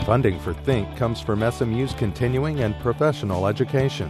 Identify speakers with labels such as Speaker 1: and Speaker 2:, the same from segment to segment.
Speaker 1: Funding for Think comes from SMU's continuing and professional education.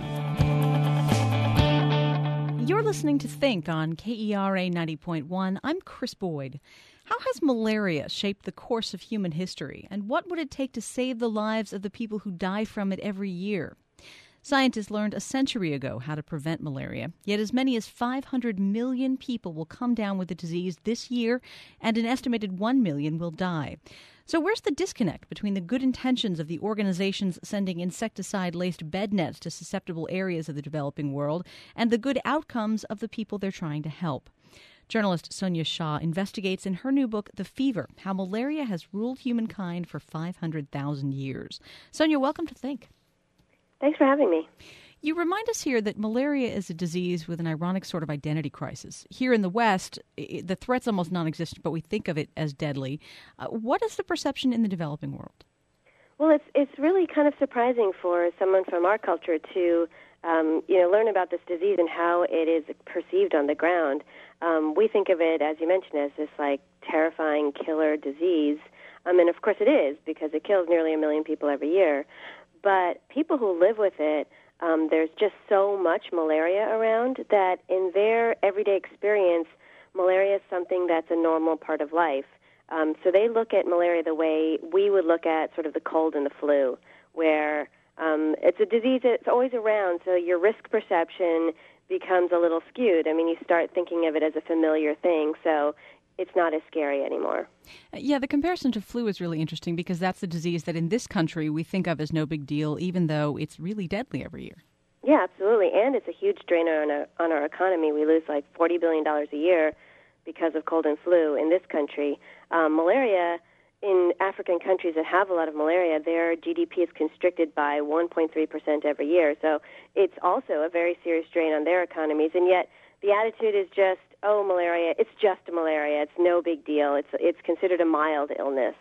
Speaker 2: You're listening to Think on KERA 90.1. I'm Chris Boyd. How has malaria shaped the course of human history, and what would it take to save the lives of the people who die from it every year? Scientists learned a century ago how to prevent malaria, yet as many as 500 million people will come down with the disease this year, and an estimated 1 million will die. So where's the disconnect between the good intentions of the organizations sending insecticide-laced bed nets to susceptible areas of the developing world and the good outcomes of the people they're trying to help? Journalist Sonia Shah investigates in her new book, The Fever, How Malaria Has Ruled Humankind for 500,000 Years. Sonia, welcome to Think.
Speaker 3: Thanks for having me.
Speaker 2: You remind us here that malaria is a disease with an ironic sort of identity crisis. Here in the West, the threat's almost non-existent, but we think of it as deadly. What is the perception in the developing world?
Speaker 3: Well, it's really kind of surprising for someone from our culture to learn about this disease and how it is perceived on the ground. We think of it, as you mentioned, as this like terrifying killer disease. And of course it is, because it kills nearly 1 million people every year. But people who live with it, there's just so much malaria around that in their everyday experience, malaria is something that's a normal part of life. So they look at malaria the way we would look at sort of the cold and the flu, where it's a disease that's always around, so your risk perception becomes a little skewed. I mean, you start thinking of it as a familiar thing, so it's not as scary anymore.
Speaker 2: Yeah, the comparison to flu is really interesting because that's the disease that in this country we think of as no big deal, even though it's really deadly every year.
Speaker 3: Yeah, absolutely, and it's a huge drain on our economy. We lose like $40 billion a year because of cold and flu in this country. Malaria, in African countries that have a lot of malaria, their GDP is constricted by 1.3% every year. So it's also a very serious drain on their economies, and yet the attitude is just, oh, malaria, it's just malaria. It's no big deal. It's considered a mild illness.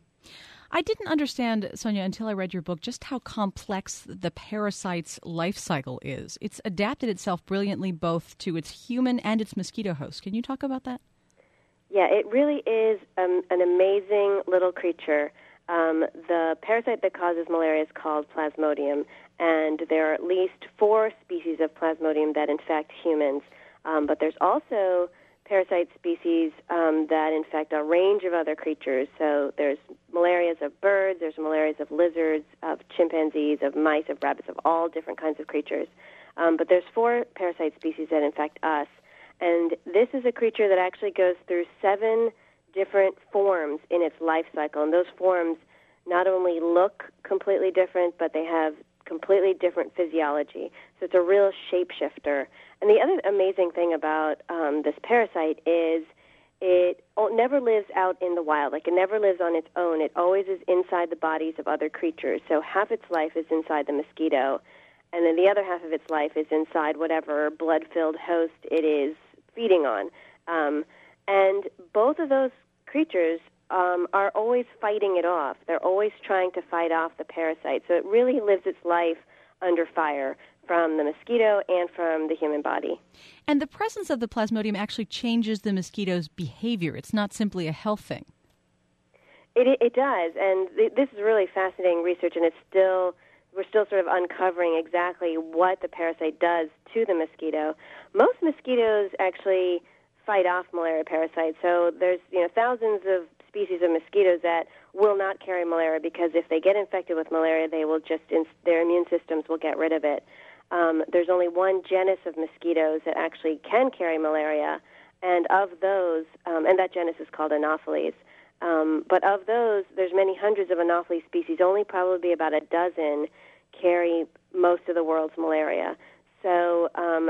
Speaker 2: I didn't understand, Sonia, until I read your book, just how complex the parasite's life cycle is. It's adapted itself brilliantly both to its human and its mosquito host. Can you talk about that?
Speaker 3: Yeah, it really is an amazing little creature. The parasite that causes malaria is called Plasmodium, and there are at least 4 species of Plasmodium that infect humans. But there's also parasite species that infect a range of other creatures. So there's malarias of birds, there's malarias of lizards, of chimpanzees, of mice, of rabbits, of all different kinds of creatures. But there's 4 parasite species that infect us. And this is a creature that actually goes through 7 different forms in its life cycle. And those forms not only look completely different, but they have completely different physiology. So it's a real shapeshifter. And the other amazing thing about this parasite is it never lives out in the wild. Like, it never lives on its own. It always is inside the bodies of other creatures. So half its life is inside the mosquito, and then the other half of its life is inside whatever blood-filled host it is feeding on. And both of those creatures are always fighting it off. They're always trying to fight off the parasite. So it really lives its life under fire from the mosquito and from the human body.
Speaker 2: And the presence of the Plasmodium actually changes the mosquito's behavior. It's not simply a health thing.
Speaker 3: It does, and this is really fascinating research, and we're still sort of uncovering exactly what the parasite does to the mosquito. Most mosquitoes actually fight off malaria parasites. So there's thousands of species of mosquitoes that will not carry malaria because if they get infected with malaria, they will their immune systems will get rid of it. There's only one genus of mosquitoes that actually can carry malaria, and of those, and that genus is called Anopheles. But of those, there's many hundreds of Anopheles species. Only probably about a dozen carry most of the world's malaria. So, how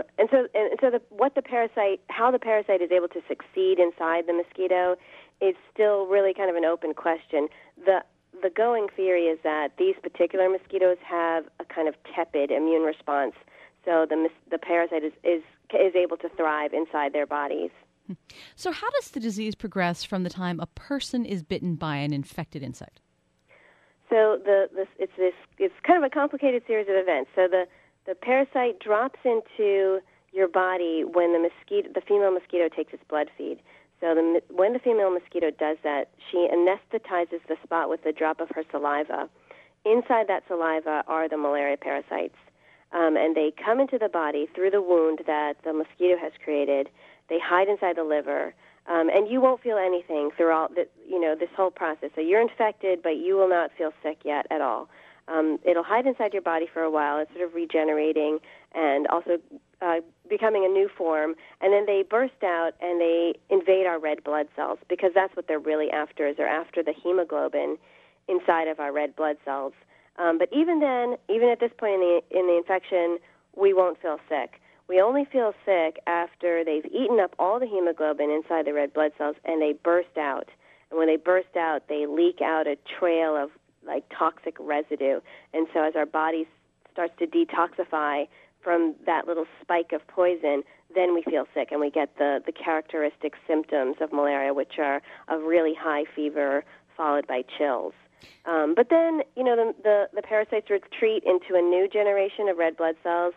Speaker 3: the parasite is able to succeed inside the mosquito is still really kind of an open question. The going theory is that these particular mosquitoes have a kind of tepid immune response, so the parasite is able to thrive inside their bodies.
Speaker 2: So how does the disease progress from the time a person is bitten by an infected insect?
Speaker 3: So it's kind of a complicated series of events. So the parasite drops into your body when the female mosquito takes its blood feed. So when the female mosquito does that, she anesthetizes the spot with a drop of her saliva. Inside that saliva are the malaria parasites, and they come into the body through the wound that the mosquito has created. They hide inside the liver, and you won't feel anything throughout this whole process. So you're infected, but you will not feel sick yet at all. It'll hide inside your body for a while. It's sort of regenerating and also becoming a new form. And then they burst out and they invade our red blood cells, because that's what they're really after, is they're after the hemoglobin inside of our red blood cells. But even then, even at this point in the infection, we won't feel sick. We only feel sick after they've eaten up all the hemoglobin inside the red blood cells and they burst out. And when they burst out, they leak out a trail of like toxic residue. And so as our body starts to detoxify from that little spike of poison, then we feel sick and we get the characteristic symptoms of malaria, which are a really high fever followed by chills. But then, the parasites retreat into a new generation of red blood cells,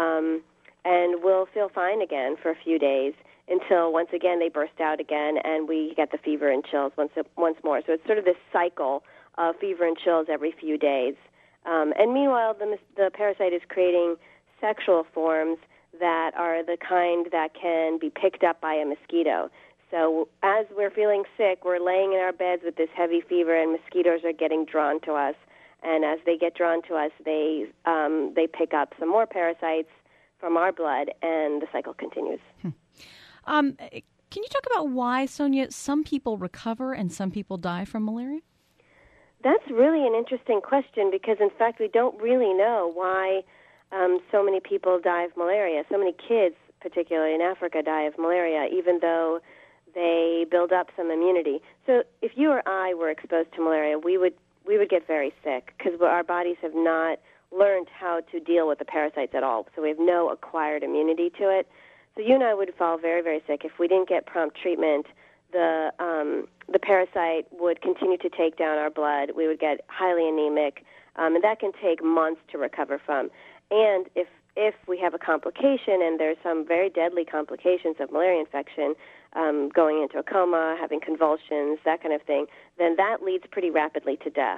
Speaker 3: and we'll feel fine again for a few days until once again they burst out again and we get the fever and chills once more. So it's sort of this cycle of fever and chills every few days. And meanwhile, the parasite is creating sexual forms that are the kind that can be picked up by a mosquito. So as we're feeling sick, we're laying in our beds with this heavy fever, and mosquitoes are getting drawn to us. And as they get drawn to us, they pick up some more parasites from our blood, and the cycle continues.
Speaker 2: Can you talk about why, Sonia, some people recover and some people die from malaria?
Speaker 3: That's really an interesting question, because, in fact, we don't really know why so many people die of malaria. So many kids, particularly in Africa, die of malaria, even though they build up some immunity. So if you or I were exposed to malaria, we would get very sick, because our bodies have not learned how to deal with the parasites at all. So we have no acquired immunity to it. So you and I would fall very, very sick. If we didn't get prompt treatment, the parasite would continue to take down our blood. We would get highly anemic, and that can take months to recover from. And if we have a complication, and there's some very deadly complications of malaria infection, going into a coma, having convulsions, that kind of thing, then that leads pretty rapidly to death.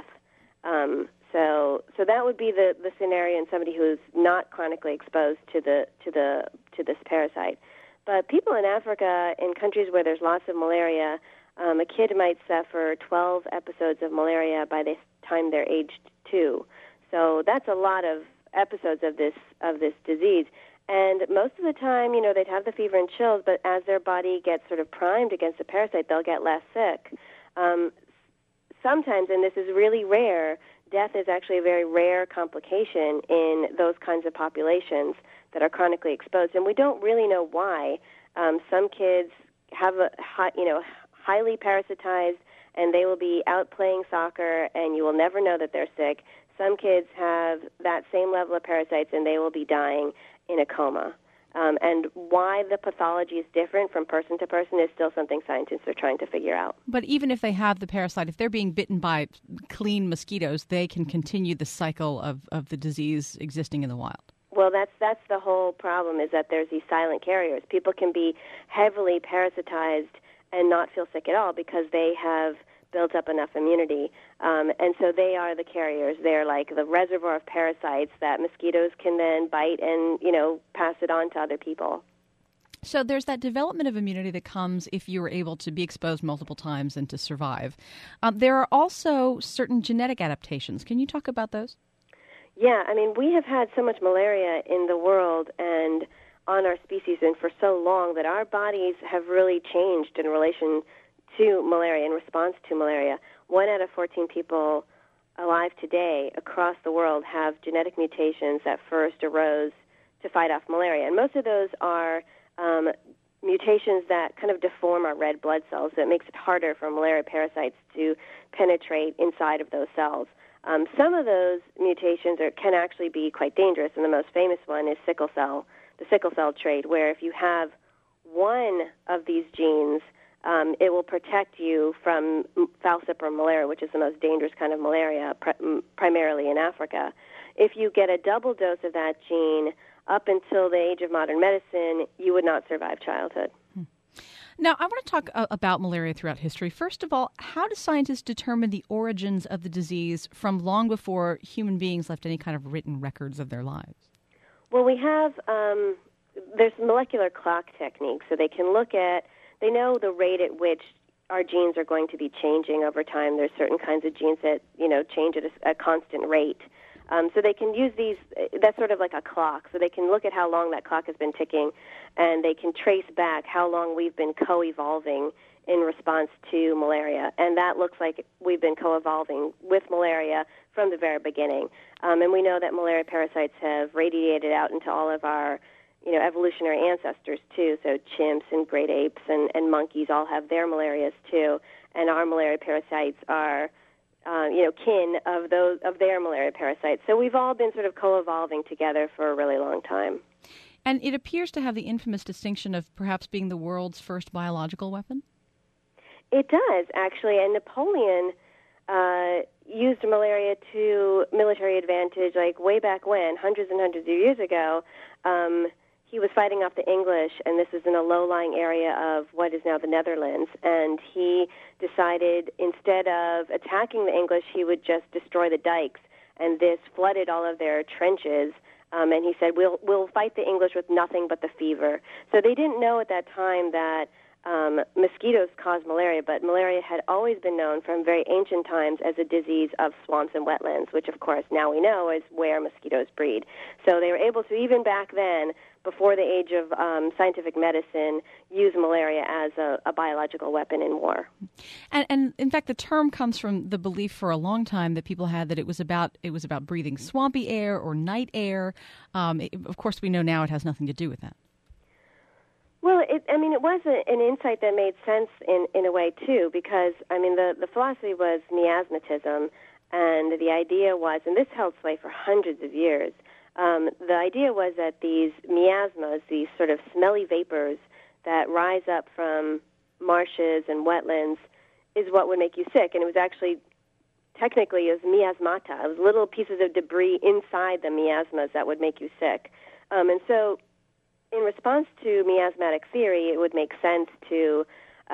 Speaker 3: So that would be the scenario in somebody who's not chronically exposed to this parasite. But people in Africa, in countries where there's lots of malaria, a kid might suffer 12 episodes of malaria by the time they're aged 2. So that's a lot of episodes of this disease. And most of the time, they'd have the fever and chills, but as their body gets sort of primed against the parasite, they'll get less sick. Sometimes, and this is really rare, death is actually a very rare complication in those kinds of populations that are chronically exposed, and we don't really know why. Some kids have highly parasitized, and they will be out playing soccer, and you will never know that they're sick. Some kids have that same level of parasites, and they will be dying in a coma. And why the pathology is different from person to person is still something scientists are trying to figure out.
Speaker 2: But even if they have the parasite, if they're being bitten by clean mosquitoes, they can continue the cycle of the disease existing in the wild.
Speaker 3: Well, that's the whole problem, is that there's these silent carriers. People can be heavily parasitized and not feel sick at all because they have built up enough immunity. And so they are the carriers. They're like the reservoir of parasites that mosquitoes can then bite and, pass it on to other people.
Speaker 2: So there's that development of immunity that comes if you were able to be exposed multiple times and to survive. There are also certain genetic adaptations. Can you talk about those?
Speaker 3: Yeah, we have had so much malaria in the world and on our species and for so long that our bodies have really changed in relation to malaria, in response to malaria. 1 out of 14 people alive today across the world have genetic mutations that first arose to fight off malaria. And most of those are mutations that kind of deform our red blood cells. So it makes it harder for malaria parasites to penetrate inside of those cells. Some of those mutations can actually be quite dangerous, and the most famous one is the sickle cell trait, where if you have one of these genes, it will protect you from falciparum malaria, which is the most dangerous kind of malaria, primarily in Africa. If you get a double dose of that gene up until the age of modern medicine, you would not survive childhood.
Speaker 2: Now, I want to talk about malaria throughout history. First of all, how do scientists determine the origins of the disease from long before human beings left any kind of written records of their lives?
Speaker 3: Well, we have, there's molecular clock techniques, so they can they know the rate at which our genes are going to be changing over time. There's certain kinds of genes that, change at a constant rate. So they can use these, that's sort of like a clock, so they can look at how long that clock has been ticking, and they can trace back how long we've been co-evolving in response to malaria. And that looks like we've been co-evolving with malaria from the very beginning. And we know that malaria parasites have radiated out into all of our evolutionary ancestors too. So chimps and great apes and monkeys all have their malarias too, and our malaria parasites are kin of their malaria parasites. So we've all been sort of co-evolving together for a really long time.
Speaker 2: And it appears to have the infamous distinction of perhaps being the world's first biological weapon?
Speaker 3: It does, actually, and Napoleon used malaria to military advantage, like way back when, hundreds and hundreds of years ago. He was fighting off the English, and this was in a low-lying area of what is now the Netherlands, and he decided instead of attacking the English, he would just destroy the dikes, and this flooded all of their trenches, and he said, we'll fight the English with nothing but the fever. So they didn't know at that time that mosquitoes cause malaria, but malaria had always been known from very ancient times as a disease of swamps and wetlands, which, of course, now we know is where mosquitoes breed. So they were able to, even back then, before the age of scientific medicine, use malaria as a biological weapon in war.
Speaker 2: And in fact, the term comes from the belief for a long time that people had that it was about breathing swampy air or night air. Of course, we know now it has nothing to do with that.
Speaker 3: Well, it was an insight that made sense in a way, too, because, the philosophy was miasmatism, and the idea was, and this held sway for hundreds of years, the idea was that these miasmas, these sort of smelly vapors that rise up from marshes and wetlands, is what would make you sick. And it was actually, technically, it was miasmata. It was little pieces of debris inside the miasmas that would make you sick. And so in response to miasmatic theory, it would make sense to,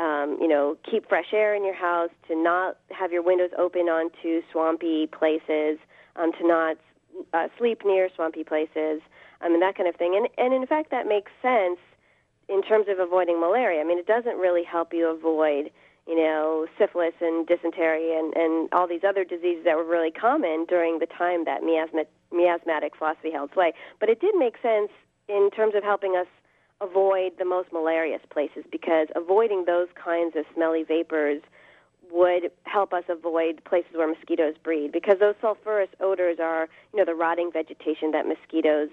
Speaker 3: keep fresh air in your house, to not have your windows open onto swampy places, to not sleep near swampy places, and that kind of thing. And in fact, that makes sense in terms of avoiding malaria. It doesn't really help you avoid, syphilis and dysentery and all these other diseases that were really common during the time that miasmatic philosophy held sway. But it did make sense in terms of helping us avoid the most malarious places, because avoiding those kinds of smelly vapors would help us avoid places where mosquitoes breed, because those sulfurous odors are, the rotting vegetation that mosquitoes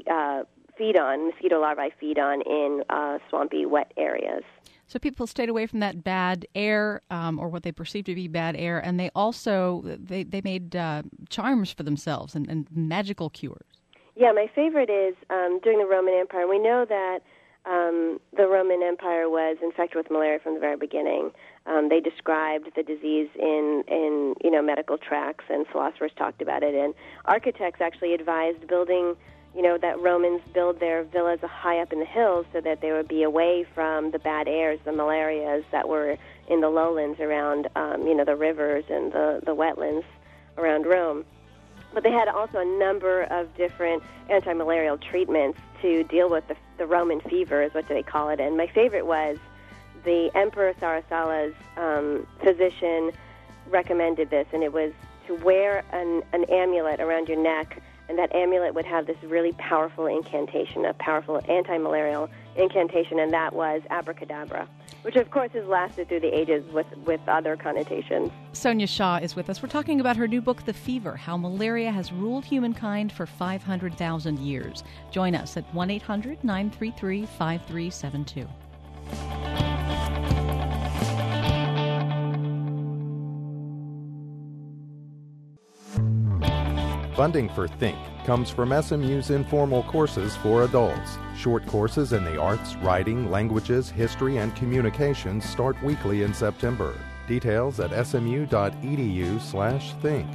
Speaker 3: feed on, mosquito larvae feed on in swampy, wet areas.
Speaker 2: So people stayed away from that bad air, or what they perceived to be bad air, and they also they made charms for themselves and magical cures.
Speaker 3: Yeah, my favorite is during the Roman Empire. We know that the Roman Empire was infected with malaria from the very beginning. They described the disease in medical tracts, and philosophers talked about it. And architects actually advised building, that Romans build their villas high up in the hills so that they would be away from the bad airs, the malarias that were in the lowlands around, the rivers and the wetlands around Rome. But they had also a number of different anti-malarial treatments to deal with the Roman fever, is what they call it. And my favorite was the Emperor Sarasalla's physician recommended this, and it was to wear an amulet around your neck, and that amulet would have this really powerful incantation, a powerful anti-malarial incantation, and that was abracadabra, which of course has lasted through the ages with other connotations.
Speaker 2: Sonia Shaw is with us. We're talking about her new book, The Fever, How Malaria Has Ruled Humankind for 500,000 Years. Join us at 1-800-933-5372.
Speaker 1: Funding for Think comes from SMU's informal courses for adults. Short courses in the arts, writing, languages, history, and communications start weekly in September. Details at smu.edu/think.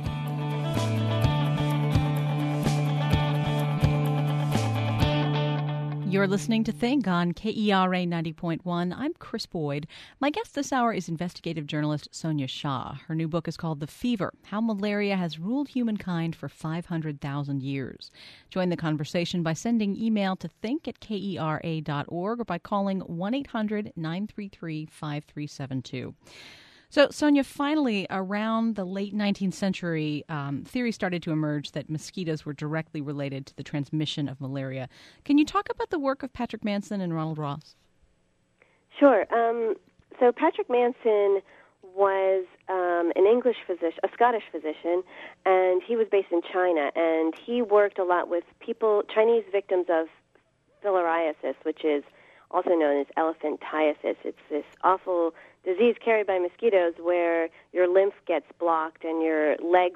Speaker 2: You're listening to Think on KERA 90.1. I'm Chris Boyd. My guest this hour is investigative journalist Sonia Shah. Her new book is called The Fever, How Malaria Has Ruled Humankind for 500,000 Years. Join the conversation by sending email to think@kera.org or by calling 1-800-933-5372. So, Sonia, finally, around the late 19th century, theories started to emerge that mosquitoes were directly related to the transmission of malaria. Can you talk about the work of Patrick Manson and Ronald Ross?
Speaker 3: Sure. So Patrick Manson was an English physician, a Scottish physician, and he was based in China, and he worked a lot with Chinese victims of filariasis, which is also known as elephantiasis. It's this awful disease carried by mosquitoes where your lymph gets blocked and your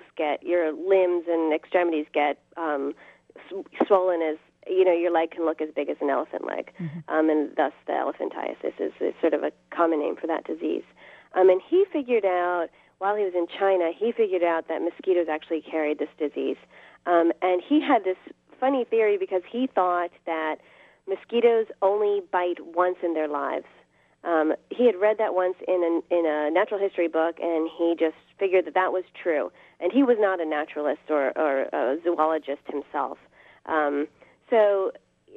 Speaker 3: limbs and extremities get swollen as, your leg can look as big as an elephant leg. Mm-hmm. And thus the elephantiasis is sort of a common name for that disease. And he figured out, while he was in China, that mosquitoes actually carried this disease. And he had this funny theory because he thought that mosquitoes only bite once in their lives. He had read that once in a natural history book, and he just figured that was true. And he was not a naturalist or a zoologist himself. So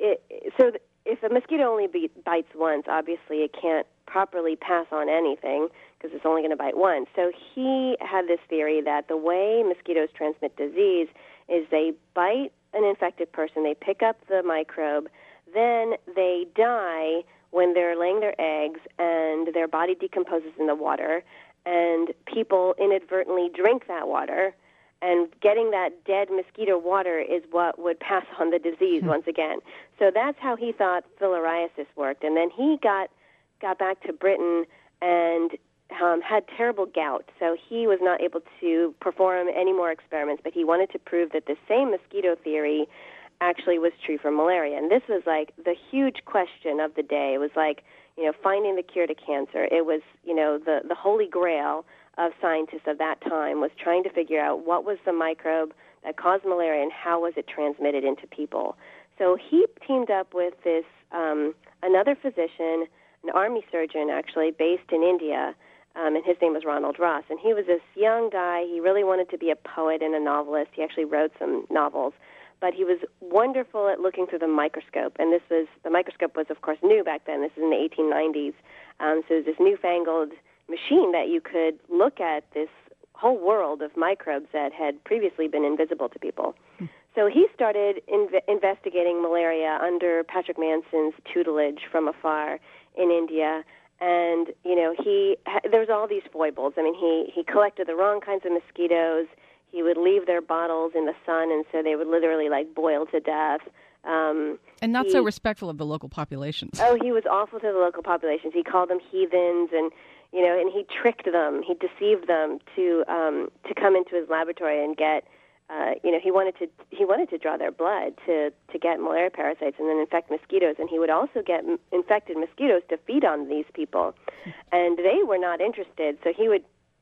Speaker 3: if a mosquito only bites once, obviously it can't properly pass on anything because it's only going to bite once. So he had this theory that the way mosquitoes transmit disease is they bite an infected person, they pick up the microbe, then they die when they're laying their eggs and their body decomposes in the water, and people inadvertently drink that water, and getting that dead mosquito water is what would pass on the disease once again. So that's how he thought filariasis worked. And then he got back to Britain and had terrible gout, so he was not able to perform any more experiments, but he wanted to prove that the same mosquito theory actually was true for malaria. And this was like the huge question of the day. It was like, finding the cure to cancer. It was, the holy grail of scientists of that time was trying to figure out what was the microbe that caused malaria and how was it transmitted into people. So he teamed up with this another physician, an army surgeon actually, based in India, and his name was Ronald Ross. And he was this young guy. He really wanted to be a poet and a novelist. He actually wrote some novels. But he was wonderful at looking through the microscope. And the microscope was, of course, new back then. This is in the 1890s. So it was this newfangled machine that you could look at this whole world of microbes that had previously been invisible to people. So he started investigating malaria under Patrick Manson's tutelage from afar in India. And, there was all these foibles. I mean, he collected the wrong kinds of mosquitoes. He would leave their bottles in the sun, and so they would literally, boil to death.
Speaker 2: And not so respectful of the local populations.
Speaker 3: Oh, he was awful to the local populations. He called them heathens, and and he tricked them. He deceived them to come into his laboratory and get, he wanted to draw their blood to get malaria parasites and then infect mosquitoes. And he would also get infected mosquitoes to feed on these people, and they were not interested. So he would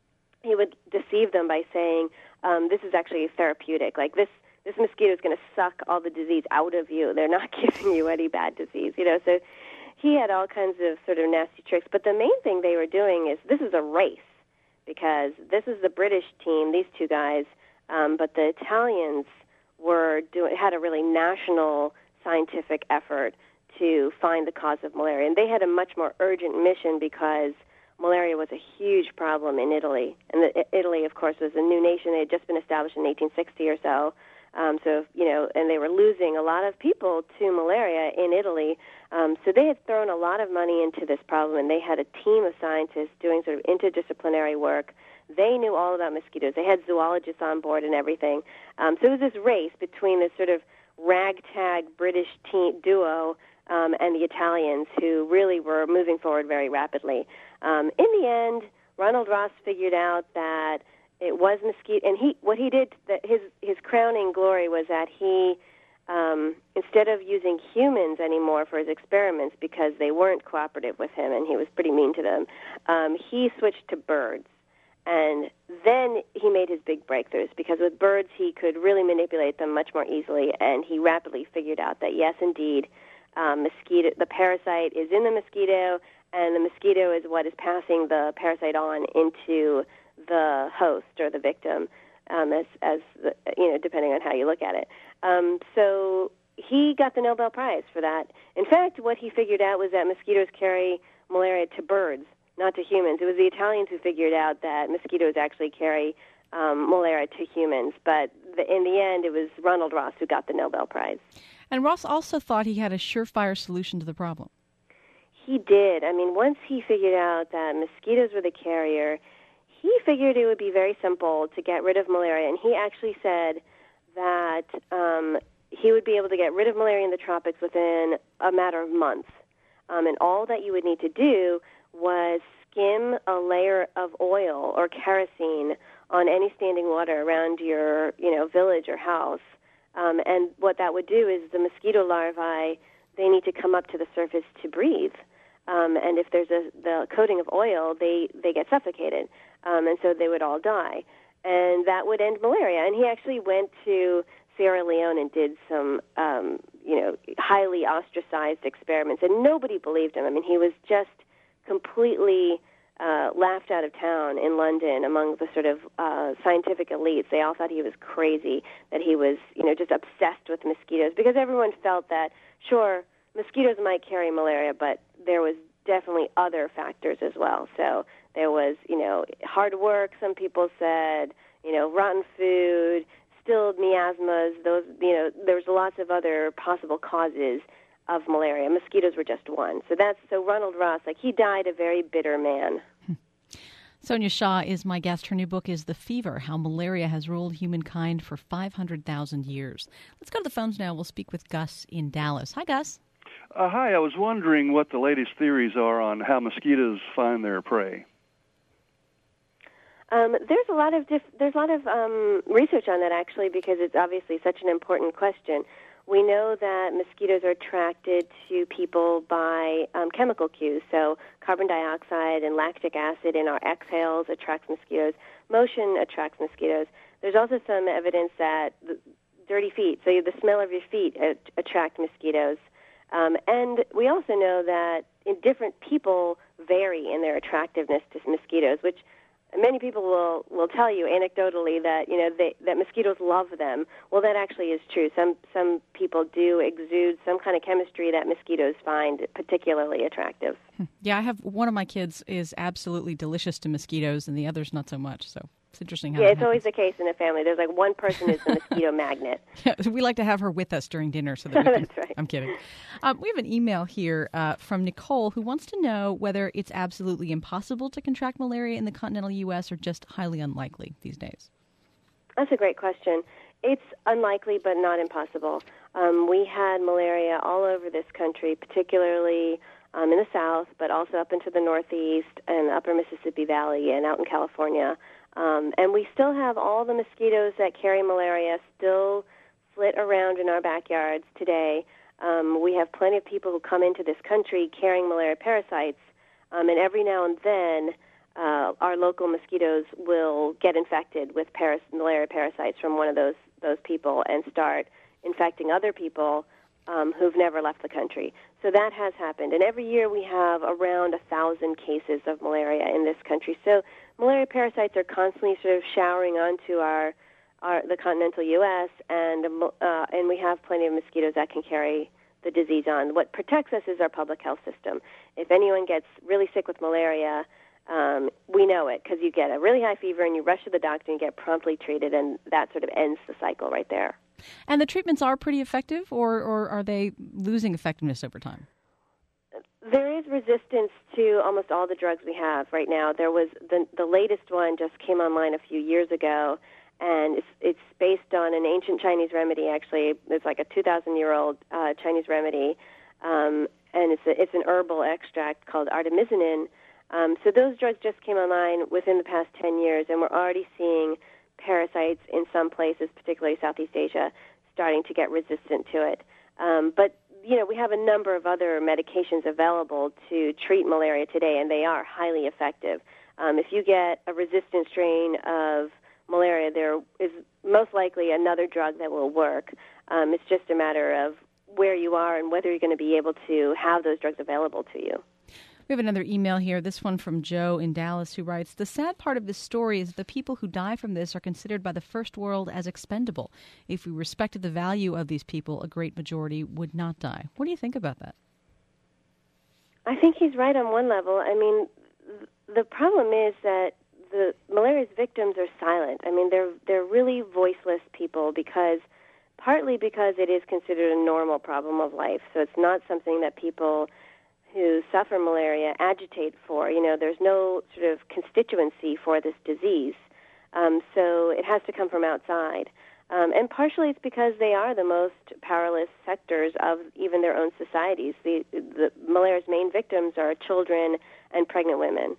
Speaker 3: deceive them by saying, this is actually therapeutic. Like this mosquito is going to suck all the disease out of you. They're not giving you any bad disease, So he had all kinds of sort of nasty tricks. But the main thing they were doing is this is a race because this is the British team, these two guys, but the Italians had a really national scientific effort to find the cause of malaria. And they had a much more urgent mission because malaria was a huge problem in Italy. And Italy, of course, was a new nation. They had just been established in 1860 or so. And they were losing a lot of people to malaria in Italy. So they had thrown a lot of money into this problem, and they had a team of scientists doing sort of interdisciplinary work. They knew all about mosquitoes. They had zoologists on board and everything. So it was this race between this sort of ragtag British duo and the Italians who really were moving forward very rapidly. In the end, Ronald Ross figured out that it was mosquito, and he did, his crowning glory was that he, instead of using humans anymore for his experiments because they weren't cooperative with him and he was pretty mean to them, he switched to birds. And then he made his big breakthroughs because with birds he could really manipulate them much more easily, and he rapidly figured out that, yes, indeed, mosquito. The parasite is in the mosquito, and the mosquito is what is passing the parasite on into the host or the victim, as depending on how you look at it. So he got the Nobel Prize for that. In fact, what he figured out was that mosquitoes carry malaria to birds, not to humans. It was the Italians who figured out that mosquitoes actually carry malaria to humans. But in the end, it was Ronald Ross who got the Nobel Prize.
Speaker 2: And Ross also thought he had a surefire solution to the problem.
Speaker 3: He did. I mean, once he figured out that mosquitoes were the carrier, he figured it would be very simple to get rid of malaria. And he actually said that he would be able to get rid of malaria in the tropics within a matter of months. And all that you would need to do was skim a layer of oil or kerosene on any standing water around your, village or house. And what that would do is the mosquito larvae, they need to come up to the surface to breathe. And if there's the coating of oil, they get suffocated. And so they would all die. And that would end malaria. And he actually went to Sierra Leone and did some, highly ostracized experiments. And nobody believed him. I mean, he was just completely laughed out of town in London among the sort of scientific elites. They all thought he was crazy, that he was, just obsessed with mosquitoes, because everyone felt that, sure, mosquitoes might carry malaria, but there was definitely other factors as well. So there was, hard work, some people said, rotten food, stilled miasmas, there was lots of other possible causes of malaria. Mosquitoes were just one. So Ronald Ross, he died a very bitter man.
Speaker 2: Sonia Shah is my guest. Her new book is The Fever, How Malaria Has Ruled Humankind for 500,000 Years. Let's go to the phones now. We'll speak with Gus in Dallas. Hi, Gus.
Speaker 4: Hi, I was wondering what the latest theories are on how mosquitoes find their prey.
Speaker 3: There's a lot of research on that, actually, because it's obviously such an important question. We know that mosquitoes are attracted to people by chemical cues. So carbon dioxide and lactic acid in our exhales attracts mosquitoes. Motion attracts mosquitoes. There's also some evidence that dirty feet, so the smell of your feet, attract mosquitoes. And we also know that different people vary in their attractiveness to mosquitoes, which many people will tell you anecdotally that that mosquitoes love them. Well, that actually is true. Some people do exude some kind of chemistry that mosquitoes find particularly attractive.
Speaker 2: Yeah, I have one of my kids is absolutely delicious to mosquitoes, and the others not so much. So it's interesting how.
Speaker 3: Yeah, it's always the case in a family. There's one person who's the mosquito magnet.
Speaker 2: Yeah, we like to have her with us during dinner so that we can.
Speaker 3: That's right.
Speaker 2: I'm kidding. We have an email here from Nicole who wants to know whether it's absolutely impossible to contract malaria in the continental U.S. or just highly unlikely these days.
Speaker 3: That's a great question. It's unlikely, but not impossible. We had malaria all over this country, particularly in the South, but also up into the Northeast and upper Mississippi Valley and out in California. And we still have all the mosquitoes that carry malaria still flit around in our backyards today. We have plenty of people who come into this country carrying malaria parasites, and every now and then our local mosquitoes will get infected with malaria parasites from one of those people and start infecting other people who've never left the country. So that has happened. And every year we have around 1,000 cases of malaria in this country. So malaria parasites are constantly sort of showering onto the continental U.S., and we have plenty of mosquitoes that can carry the disease on. What protects us is our public health system. If anyone gets really sick with malaria, we know it because you get a really high fever and you rush to the doctor and get promptly treated, and that sort of ends the cycle right there.
Speaker 2: And the treatments are pretty effective, or are they losing effectiveness over time?
Speaker 3: There is resistance to almost all the drugs we have right now. There was the latest one just came online a few years ago, and it's based on an ancient Chinese remedy, actually. It's like a 2,000-year-old Chinese remedy, and it's an herbal extract called artemisinin. So those drugs just came online within the past 10 years, and we're already seeing parasites in some places, particularly Southeast Asia, starting to get resistant to it. But we have a number of other medications available to treat malaria today, and they are highly effective. If you get a resistant strain of malaria, there is most likely another drug that will work. It's just a matter of where you are and whether you're going to be able to have those drugs available to you.
Speaker 2: We have another email here, this one from Joe in Dallas, who writes, "The sad part of this story is that the people who die from this are considered by the first world as expendable. If we respected the value of these people, a great majority would not die." What do you think about that?
Speaker 3: I think he's right on one level. I mean, the problem is that the malaria's victims are silent. I mean, they're really voiceless people partly because it is considered a normal problem of life. So it's not something that people who suffer malaria agitate for. There's no sort of constituency for this disease. So it has to come from outside. And partially it's because they are the most powerless sectors of even their own societies. The malaria's main victims are children and pregnant women.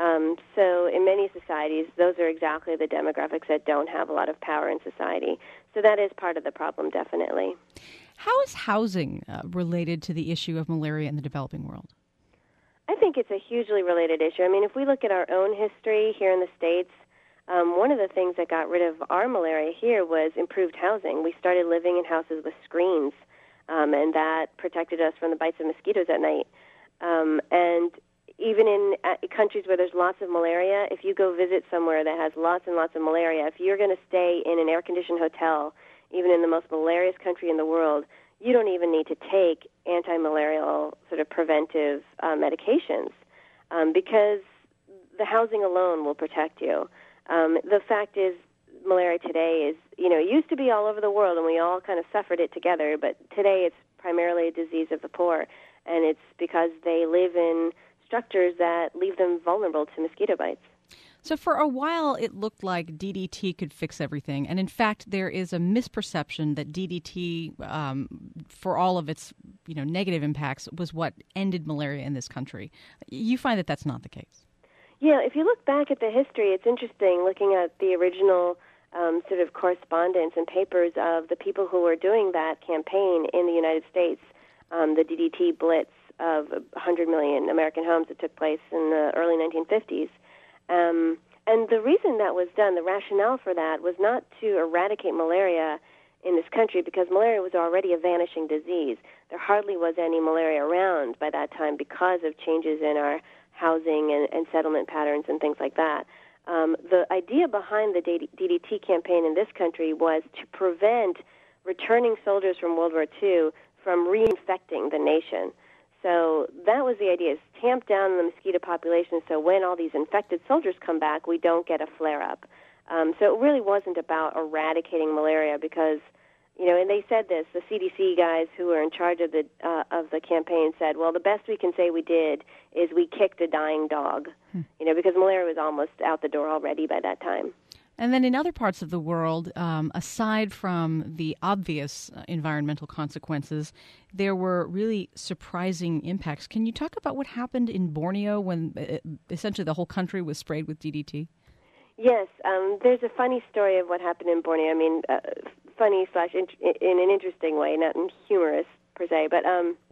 Speaker 3: So in many societies, those are exactly the demographics that don't have a lot of power in society. So that is part of the problem, definitely.
Speaker 2: How is housing related to the issue of malaria in the developing world?
Speaker 3: I think it's a hugely related issue. I mean, if we look at our own history here in the States, one of the things that got rid of our malaria here was improved housing. We started living in houses with screens, and that protected us from the bites of mosquitoes at night. And even in countries where there's lots of malaria, if you go visit somewhere that has lots and lots of malaria, if you're going to stay in an air-conditioned hotel, even in the most malarious country in the world, you don't even need to take anti-malarial sort of preventive medications because the housing alone will protect you. The fact is, malaria today is, it used to be all over the world and we all kind of suffered it together, but today it's primarily a disease of the poor, and it's because they live in structures that leave them vulnerable to mosquito bites.
Speaker 2: So for a while, it looked like DDT could fix everything. And in fact, there is a misperception that DDT, for all of its negative impacts, was what ended malaria in this country. You find that that's not the case?
Speaker 3: Yeah, if you look back at the history, it's interesting looking at the original sort of correspondence and papers of the people who were doing that campaign in the United States, the DDT blitz of 100 million American homes that took place in the early 1950s. And the reason that was done, the rationale for that, was not to eradicate malaria in this country because malaria was already a vanishing disease. There hardly was any malaria around by that time because of changes in our housing and settlement patterns and things like that. The idea behind the DDT campaign in this country was to prevent returning soldiers from World War II from reinfecting the nation. So that was the idea, is tamp down the mosquito population so when all these infected soldiers come back, we don't get a flare-up. So it really wasn't about eradicating malaria because, and they said this, the CDC guys who were in charge of the campaign said, well, the best we can say we did is we kicked a dying dog, because malaria was almost out the door already by that time.
Speaker 2: And then in other parts of the world, aside from the obvious environmental consequences, there were really surprising impacts. Can you talk about what happened in Borneo when essentially the whole country was sprayed with DDT?
Speaker 3: Yes, there's a funny story of what happened in Borneo. I mean, funny / in an interesting way, not humorous per se, but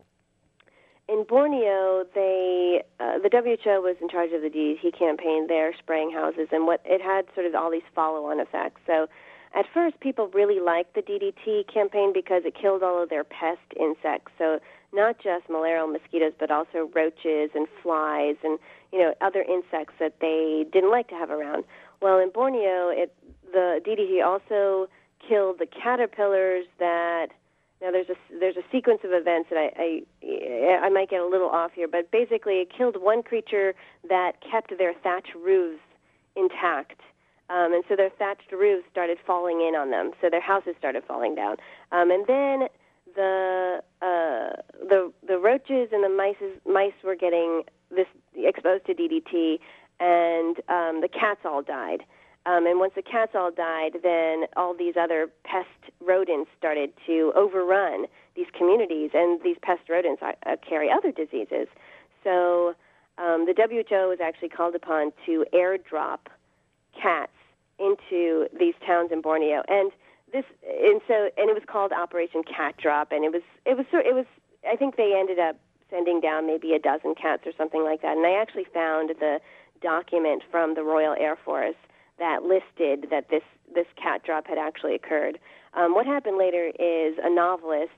Speaker 3: in Borneo, the WHO was in charge of the DDT campaign there, spraying houses, and it had sort of all these follow-on effects. So at first, people really liked the DDT campaign because it killed all of their pest insects. So not just malarial mosquitoes, but also roaches and flies and, other insects that they didn't like to have around. Well, in Borneo, the DDT also killed the caterpillars that... Now, there's a sequence of events that I might get a little off here, but basically it killed one creature that kept their thatch roofs intact, and so their thatched roofs started falling in on them, so their houses started falling down. And then the roaches and the mice were getting this exposed to DDT, and the cats all died. And once the cats all died, then all these other pest rodents started to overrun these communities, and these pest rodents carry other diseases. So the WHO was actually called upon to airdrop cats into these towns in Borneo, and it was called Operation Cat Drop, and it was. I think they ended up sending down maybe a dozen cats or something like that. And I actually found the document from the Royal Air Force that listed that this cat drop had actually occurred. What happened later is a novelist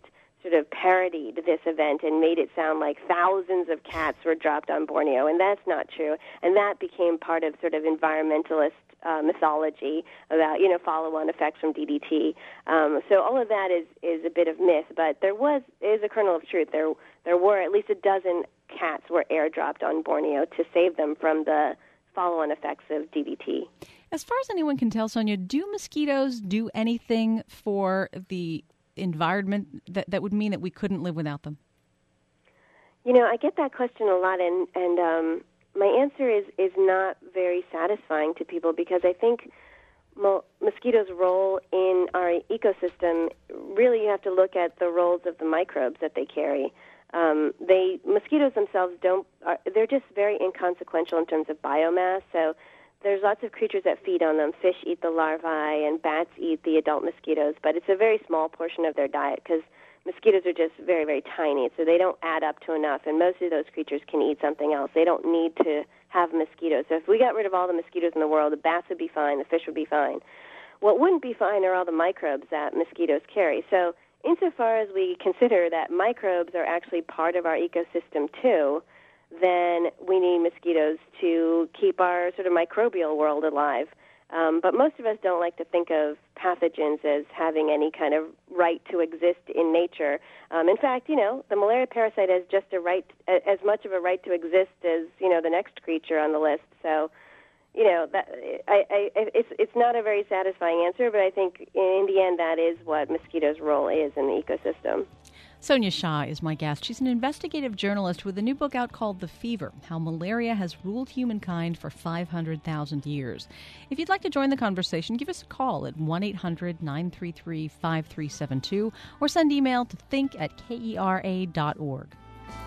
Speaker 3: sort of parodied this event and made it sound like thousands of cats were dropped on Borneo, and that's not true. And that became part of sort of environmentalist mythology about, follow-on effects from DDT. So all of that is a bit of myth, but is a kernel of truth. There were at least a dozen cats were airdropped on Borneo to save them from the follow-on effects of DDT.
Speaker 2: As far as anyone can tell, Sonia, do mosquitoes do anything for the environment that would mean that we couldn't live without them?
Speaker 3: I get that question a lot, and my answer is not very satisfying to people, because I think mosquitoes' role in our ecosystem, really you have to look at the roles of the microbes that they carry. Mosquitoes themselves they're just very inconsequential in terms of biomass, so there's lots of creatures that feed on them. Fish eat the larvae, and bats eat the adult mosquitoes, but it's a very small portion of their diet because mosquitoes are just very, very tiny, so they don't add up to enough, and most of those creatures can eat something else. They don't need to have mosquitoes. So if we got rid of all the mosquitoes in the world, the bats would be fine, the fish would be fine. What wouldn't be fine are all the microbes that mosquitoes carry. So insofar as we consider that microbes are actually part of our ecosystem too, then we need mosquitoes to keep our sort of microbial world alive. But most of us don't like to think of pathogens as having any kind of right to exist in nature. In fact, the malaria parasite has just as much of a right to exist as, the next creature on the list. So, it's not a very satisfying answer, but I think in the end that is what mosquitoes' role is in the ecosystem.
Speaker 2: Sonia Shah is my guest. She's an investigative journalist with a new book out called The Fever, How Malaria Has Ruled Humankind for 500,000 Years. If you'd like to join the conversation, give us a call at 1-800-933-5372 or send email to think@kera.org.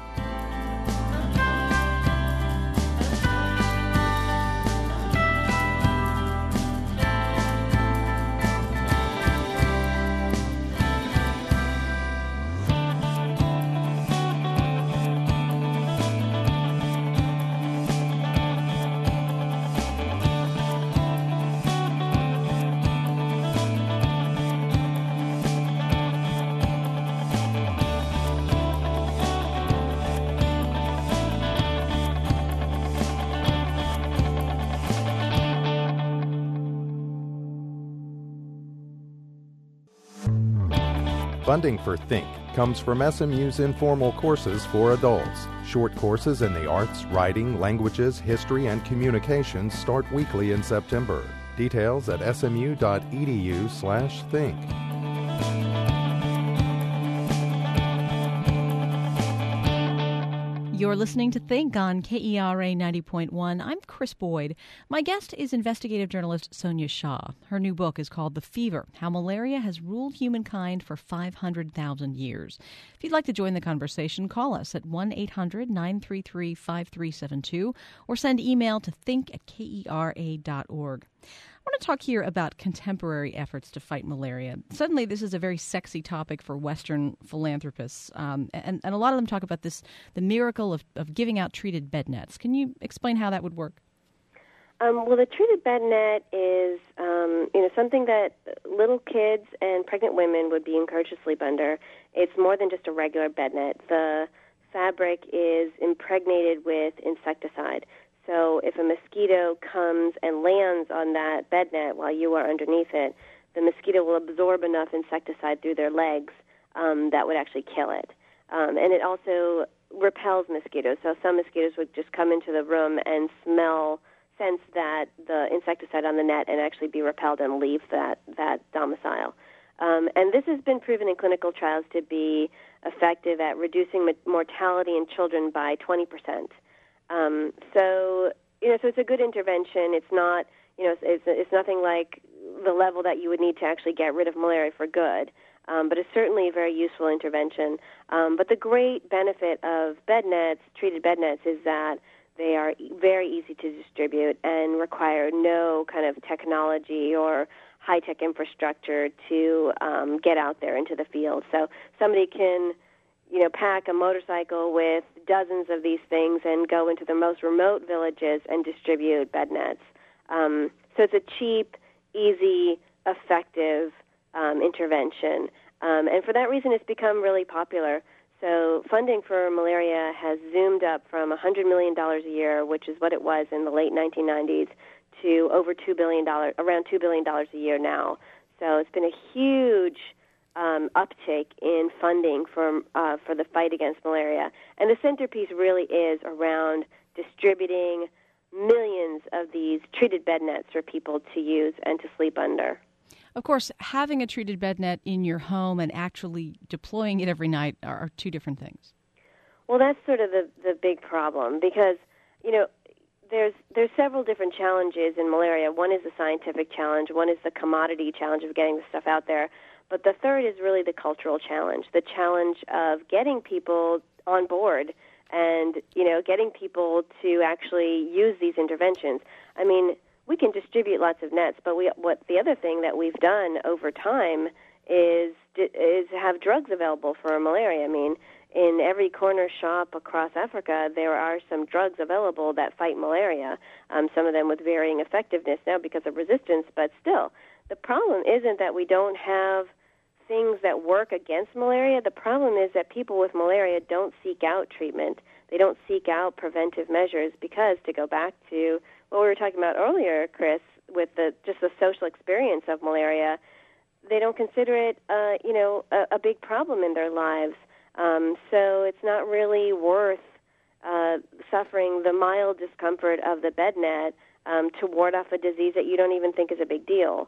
Speaker 1: Funding for Think comes from SMU's informal courses for adults. Short courses in the arts, writing, languages, history, and communications start weekly in September. Details at smu.edu/think.
Speaker 2: You're listening to Think on KERA 90.1. I'm Chris Boyd. My guest is investigative journalist Sonia Shah. Her new book is called The Fever, How Malaria Has Ruled Humankind for 500,000 Years. If you'd like to join the conversation, call us at 1-800-933-5372 or send email to think@kera.org. I want to talk here about contemporary efforts to fight malaria. Suddenly, this is a very sexy topic for Western philanthropists, and a lot of them talk about the miracle of giving out treated bed nets. Can you explain how that would work?
Speaker 3: Well, the treated bed net is something that little kids and pregnant women would be encouraged to sleep under. It's more than just a regular bed net. The fabric is impregnated with insecticide. So if a mosquito comes and lands on that bed net while you are underneath it, the mosquito will absorb enough insecticide through their legs that would actually kill it. And it also repels mosquitoes. So some mosquitoes would just come into the room and sense that the insecticide on the net and actually be repelled and leave that domicile. And this has been proven in clinical trials to be effective at reducing mortality in children by 20%. So it's a good intervention. It's not, it's nothing like the level that you would need to actually get rid of malaria for good. But it's certainly a very useful intervention. But the great benefit of treated bed nets, is that they are very easy to distribute and require no kind of technology or high-tech infrastructure to get out there into the field. So somebody can, pack a motorcycle with dozens of these things and go into the most remote villages and distribute bed nets. So it's a cheap, easy, effective intervention. And for that reason, it's become really popular. So funding for malaria has zoomed up from $100 million a year, which is what it was in the late 1990s, to over $2 billion, around $2 billion a year now. So it's been a huge uptake in funding for the fight against malaria. And the centerpiece really is around distributing millions of these treated bed nets for people to use and to sleep under.
Speaker 2: Of course, having a treated bed net in your home and actually deploying it every night are two different things.
Speaker 3: Well, that's sort of the big problem because, there's several different challenges in malaria. One is the scientific challenge. One is the commodity challenge of getting the stuff out there. But the third is really the cultural challenge, the challenge of getting people on board and, getting people to actually use these interventions. I mean, we can distribute lots of nets, but the other thing that we've done over time is have drugs available for malaria. I mean, in every corner shop across Africa, there are some drugs available that fight malaria, some of them with varying effectiveness now because of resistance, but still. The problem isn't that we don't have things that work against malaria. The problem is that people with malaria don't seek out treatment. They don't seek out preventive measures because, to go back to what we were talking about earlier, Chris, with just the social experience of malaria, they don't consider it, a big problem in their lives. So it's not really worth suffering the mild discomfort of the bed net to ward off a disease that you don't even think is a big deal.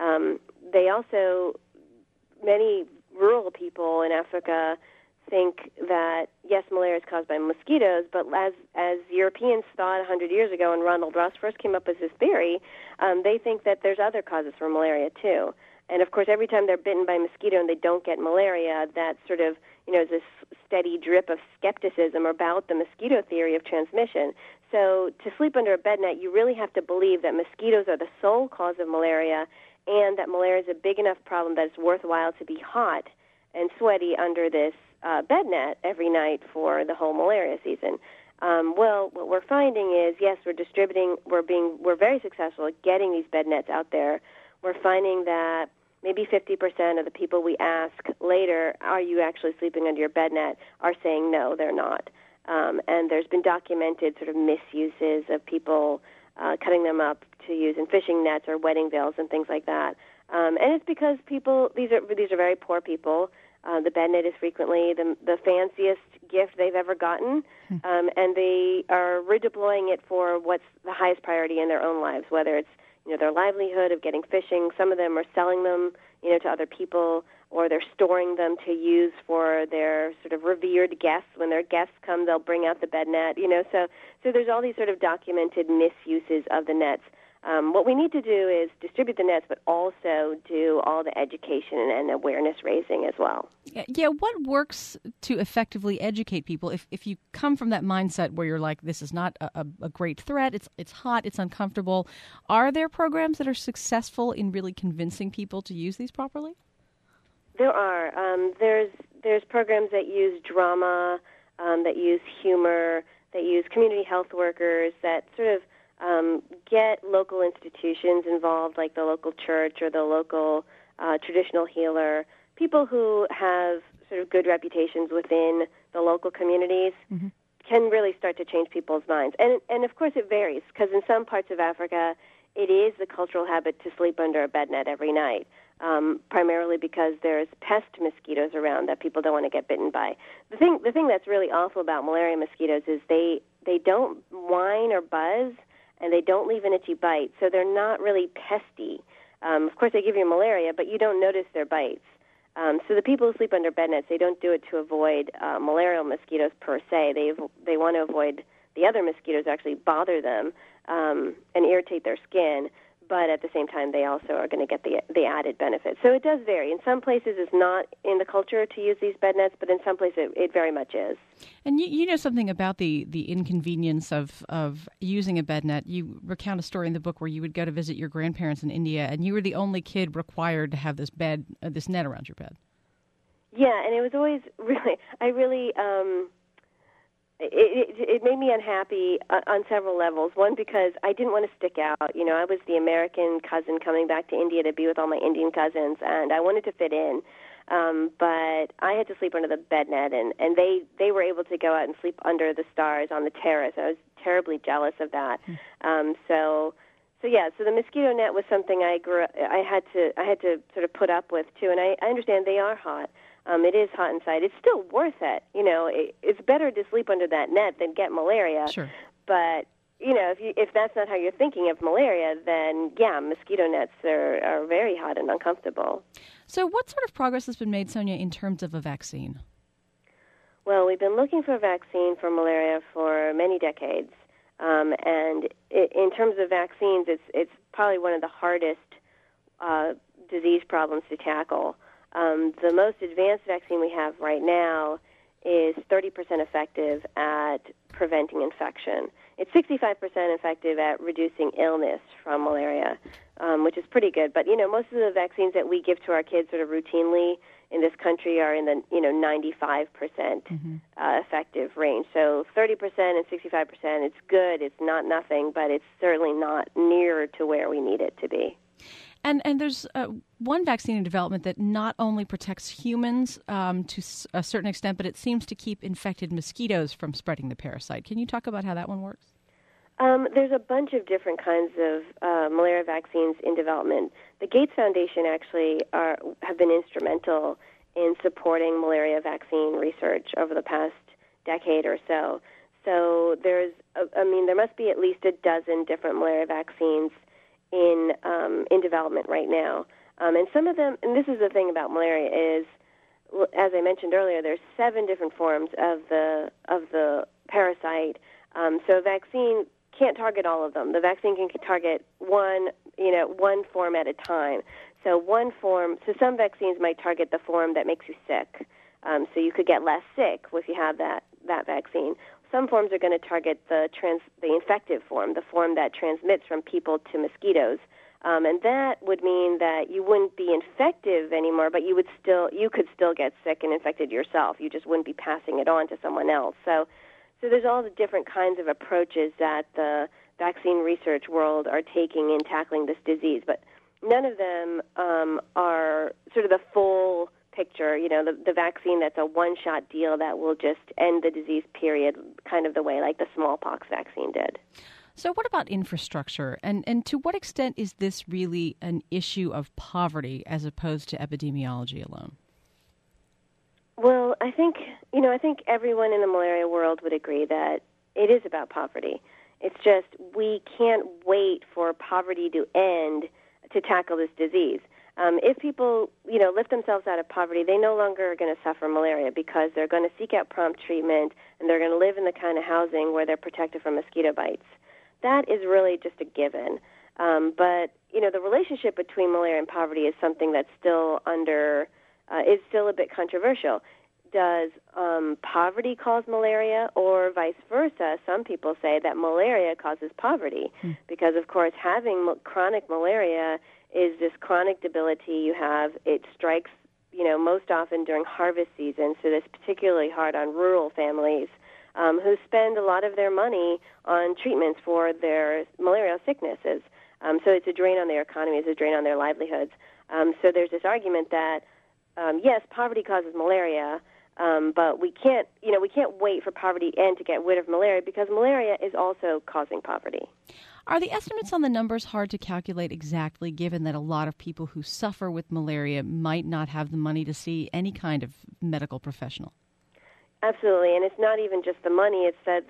Speaker 3: Many rural people in Africa think that, yes, malaria is caused by mosquitoes, but as Europeans thought 100 years ago, and Ronald Ross first came up with this theory, they think that there's other causes for malaria too. And, of course, every time they're bitten by a mosquito and they don't get malaria, that sort of, this steady drip of skepticism about the mosquito theory of transmission. So to sleep under a bed net, you really have to believe that mosquitoes are the sole cause of malaria and that malaria is a big enough problem that it's worthwhile to be hot and sweaty under this bed net every night for the whole malaria season. Well, what we're finding is, yes, we're very successful at getting these bed nets out there. We're finding that maybe 50% of the people we ask later, are you actually sleeping under your bed net, are saying no, they're not. And there's been documented sort of misuses of people cutting them up to use in fishing nets or wedding veils and things like that. And it's because these are very poor people. The bed net is frequently the fanciest gift they've ever gotten, and they are redeploying it for what's the highest priority in their own lives, whether it's their livelihood of getting fishing. Some of them are selling them, to other people, or they're storing them to use for their sort of revered guests. When their guests come, they'll bring out the bed net, So there's all these sort of documented misuses of the nets. What we need to do is distribute the nets, but also do all the education and awareness raising as well.
Speaker 2: Yeah, what works to effectively educate people? If you come from that mindset where you're like, this is not a great threat, it's hot, it's uncomfortable, are there programs that are successful in really convincing people to use these properly?
Speaker 3: There are. There's programs that use drama, that use humor, that use community health workers, that sort of get local institutions involved, like the local church or the local traditional healer, people who have sort of good reputations within the local communities can really start to change people's minds. And of course it varies, because in some parts of Africa it is the cultural habit to sleep under a bed net every night, primarily because there's pest mosquitoes around that people don't want to get bitten by. The thing that's really awful about malaria mosquitoes is they don't whine or buzz, and they don't leave an itchy bite, so they're not really pesty. Of course, they give you malaria, but you don't notice their bites. So the people who sleep under bed nets, they don't do it to avoid malarial mosquitoes per se. They want to avoid the other mosquitoes that actually bother them and irritate their skin, but at the same time, they also are going to get the added benefit. So it does vary. In some places, it's not in the culture to use these bed nets, but in some places, it very much is.
Speaker 2: And you know something about the inconvenience of using a bed net. You recount a story in the book where you would go to visit your grandparents in India, and you were the only kid required to have this net around your bed.
Speaker 3: Yeah, and it was always It made me unhappy on several levels. One, because I didn't want to stick out. I was the American cousin coming back to India to be with all my Indian cousins, and I wanted to fit in. But I had to sleep under the bed net, and they were able to go out and sleep under the stars on the terrace. I was terribly jealous of that. So the mosquito net was something I had to sort of put up with too. And I understand they are hot. It is hot inside. It's still worth it. It's better to sleep under that net than get malaria.
Speaker 2: Sure.
Speaker 3: But if that's not how you're thinking of malaria, then yeah, mosquito nets are very hot and uncomfortable.
Speaker 2: So what sort of progress has been made, Sonia, in terms of a vaccine?
Speaker 3: Well, we've been looking for a vaccine for malaria for many decades. And in terms of vaccines, it's probably one of the hardest disease problems to tackle. The most advanced vaccine we have right now is 30% effective at preventing infection. It's 65% effective at reducing illness from malaria, which is pretty good. But, most of the vaccines that we give to our kids sort of routinely in this country are in the, 95% effective range. So 30% and 65%, it's good. It's not nothing, but it's certainly not near to where we need it to be.
Speaker 2: And there's one vaccine in development that not only protects humans to a certain extent, but it seems to keep infected mosquitoes from spreading the parasite. Can you talk about how that one works?
Speaker 3: There's a bunch of different kinds of malaria vaccines in development. The Gates Foundation actually have been instrumental in supporting malaria vaccine research over the past decade or so. So there must be at least a dozen different malaria vaccines in development right now. And some of them, and this is the thing about malaria, is, as I mentioned earlier, there's 7 different forms of the parasite. So a vaccine can't target all of them. The vaccine can target one form at a time. So some vaccines might target the form that makes you sick. So you could get less sick if you have that vaccine. Some forms are going to target the infective form, the form that transmits from people to mosquitoes. And that would mean that you wouldn't be infective anymore, but you could still get sick and infected yourself. You just wouldn't be passing it on to someone else. So there's all the different kinds of approaches that the vaccine research world are taking in tackling this disease, but none of them are sort of the full picture, the vaccine that's a one-shot deal that will just end the disease, period, kind of the way like the smallpox vaccine did.
Speaker 2: So what about infrastructure? And to what extent is this really an issue of poverty as opposed to epidemiology alone?
Speaker 3: Well, I think everyone in the malaria world would agree that it is about poverty. It's just we can't wait for poverty to end to tackle this disease. If people, lift themselves out of poverty, they no longer are going to suffer malaria because they're going to seek out prompt treatment and they're going to live in the kind of housing where they're protected from mosquito bites. That is really just a given. But the relationship between malaria and poverty is something that's still is still a bit controversial. Does poverty cause malaria, or vice versa? Some people say that malaria causes poverty because, of course, having chronic malaria is this chronic debility you have. It strikes, most often during harvest season, so that's particularly hard on rural families who spend a lot of their money on treatments for their malarial sicknesses. So it's a drain on their economy, it's a drain on their livelihoods. So there's this argument that, yes, poverty causes malaria, but we can't wait for poverty to end to get rid of malaria because malaria is also causing poverty.
Speaker 2: Are the estimates on the numbers hard to calculate exactly, given that a lot of people who suffer with malaria might not have the money to see any kind of medical professional?
Speaker 3: Absolutely, and it's not even just the money. It's that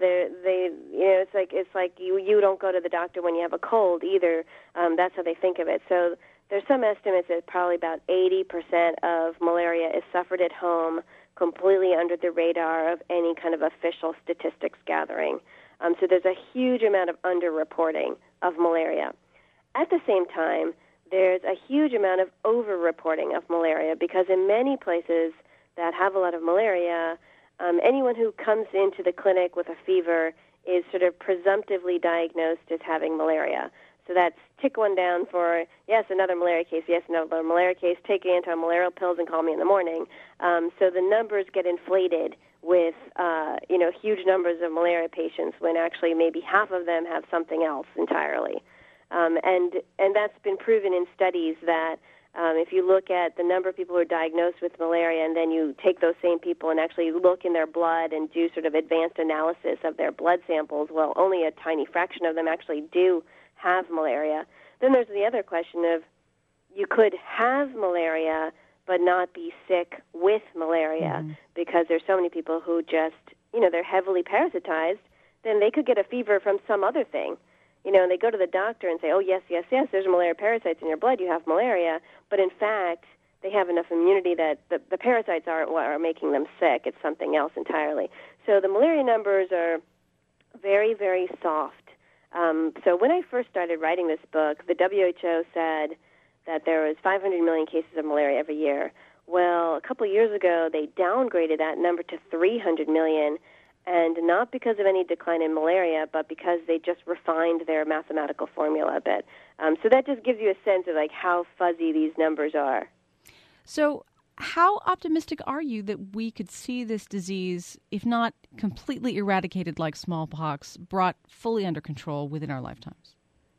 Speaker 3: it's like you don't go to the doctor when you have a cold either. That's how they think of it. So there's some estimates that probably about 80% of malaria is suffered at home, completely under the radar of any kind of official statistics gathering. So there's a huge amount of underreporting of malaria. At the same time, there's a huge amount of overreporting of malaria because in many places that have a lot of malaria, anyone who comes into the clinic with a fever is sort of presumptively diagnosed as having malaria. So that's tick one down for, yes, another malaria case, yes, another malaria case, take anti-malarial pills and call me in the morning. So the numbers get inflated with, huge numbers of malaria patients when actually maybe half of them have something else entirely. And that's been proven in studies that If you look at the number of people who are diagnosed with malaria and then you take those same people and actually look in their blood and do sort of advanced analysis of their blood samples, well, only a tiny fraction of them actually do have malaria. Then there's the other question of you could have malaria but not be sick with malaria because there's so many people who just, they're heavily parasitized, then they could get a fever from some other thing. And they go to the doctor and say, oh, yes, there's malaria parasites in your blood, you have malaria. But in fact, they have enough immunity that the parasites aren't what are making them sick. It's something else entirely. So the malaria numbers are very, very soft. So when I first started writing this book, the WHO said that there was 500 million cases of malaria every year. Well, a couple of years ago, they downgraded that number to 300 million, and not because of any decline in malaria, but because they just refined their mathematical formula a bit. So that just gives you a sense of how fuzzy these numbers are.
Speaker 2: So how optimistic are you that we could see this disease, if not completely eradicated like smallpox, brought fully under control within our lifetimes?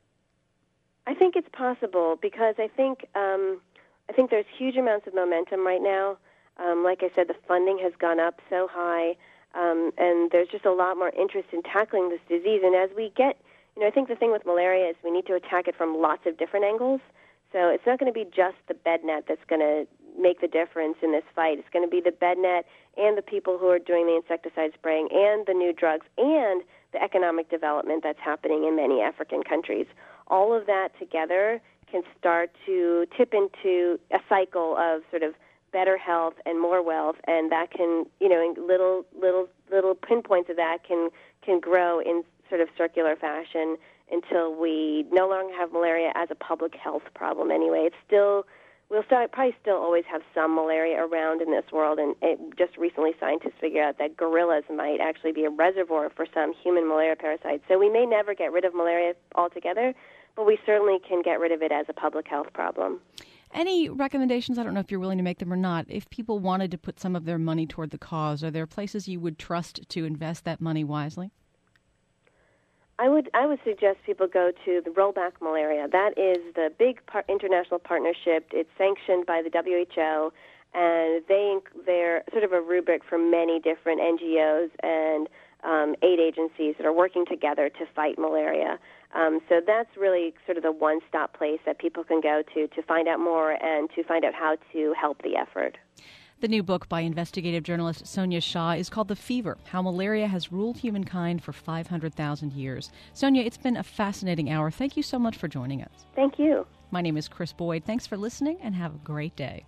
Speaker 3: I think it's possible because I think there's huge amounts of momentum right now. Like I said, the funding has gone up so high, and there's just a lot more interest in tackling this disease. And as we get, I think the thing with malaria is we need to attack it from lots of different angles. So it's not going to be just the bed net that's going to make the difference in this fight. It's going to be the bed net and the people who are doing the insecticide spraying and the new drugs and the economic development that's happening in many African countries. All of that together can start to tip into a cycle of sort of better health and more wealth, and that can, little pinpoints of that can grow in sort of circular fashion until we no longer have malaria as a public health problem anyway. We'll probably still always have some malaria around in this world, and just recently scientists figured out that gorillas might actually be a reservoir for some human malaria parasites. So we may never get rid of malaria altogether, but we certainly can get rid of it as a public health problem.
Speaker 2: Any recommendations, I don't know if you're willing to make them or not, if people wanted to put some of their money toward the cause, are there places you would trust to invest that money wisely?
Speaker 3: I would suggest people go to the Rollback Malaria. That is the big international partnership. It's sanctioned by the WHO, and they're sort of a rubric for many different NGOs and aid agencies that are working together to fight malaria. So that's really sort of the one-stop place that people can go to find out more and to find out how to help the effort.
Speaker 2: The new book by investigative journalist Sonia Shah is called The Fever, How Malaria Has Ruled Humankind for 500,000 Years. Sonia, it's been a fascinating hour. Thank you so much for joining us.
Speaker 3: Thank you.
Speaker 2: My name is Chris Boyd. Thanks for listening, and have a great day.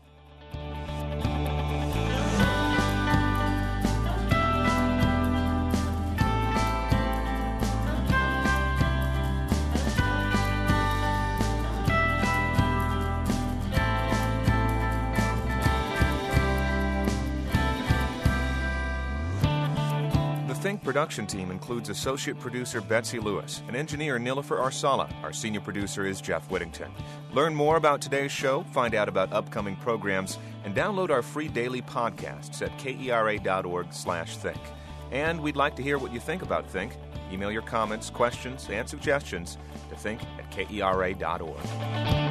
Speaker 5: The Think production team includes associate producer Betsy Lewis and engineer Nilofer Arsala. Our senior producer is Jeff Whittington. Learn more about today's show, find out about upcoming programs, and download our free daily podcasts at kera.org/think. And we'd like to hear what you think about Think. Email your comments, questions, and suggestions to think@kera.org.